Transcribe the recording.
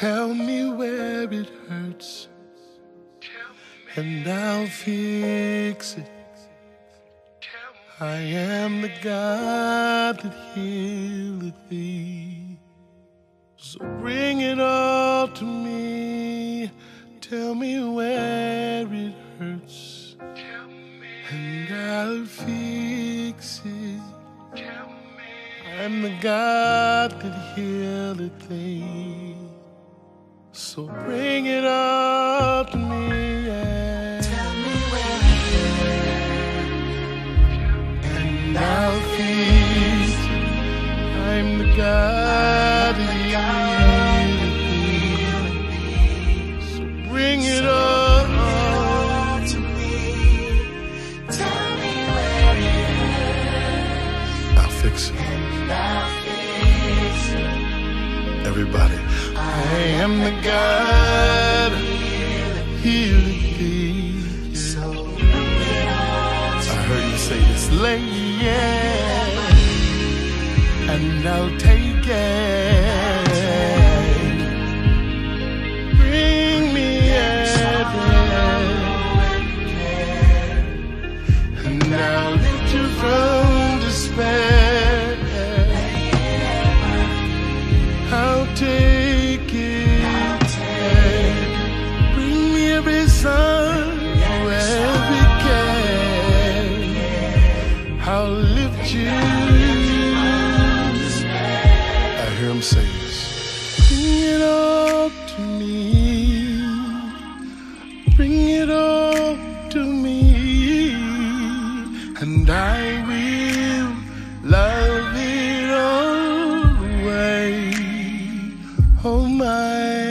Tell me where it hurts, and I'll fix it. I am the God that healeth thee. So bring it all to me. Tell me where it hurts, and I'll fix it. I'm the God that healeth thee. So bring it all to me. Yeah. Tell me where it hurts, And I'll fix it. I'm the God that healeth thee. So bring it all to me. Tell me where it hurts, I'll fix it. and I'll fix it. Everybody. I am the God that healeth thee. So bring it all to I heard you say this, lay yeah, and I'll take it. Bring me everything, and I'll lift you from despair. I'll take it. Bring me every son, every care. I'll lift you. I hear him say this. Bring it all to me. Bring it all to me, and I will love it all away. Oh my.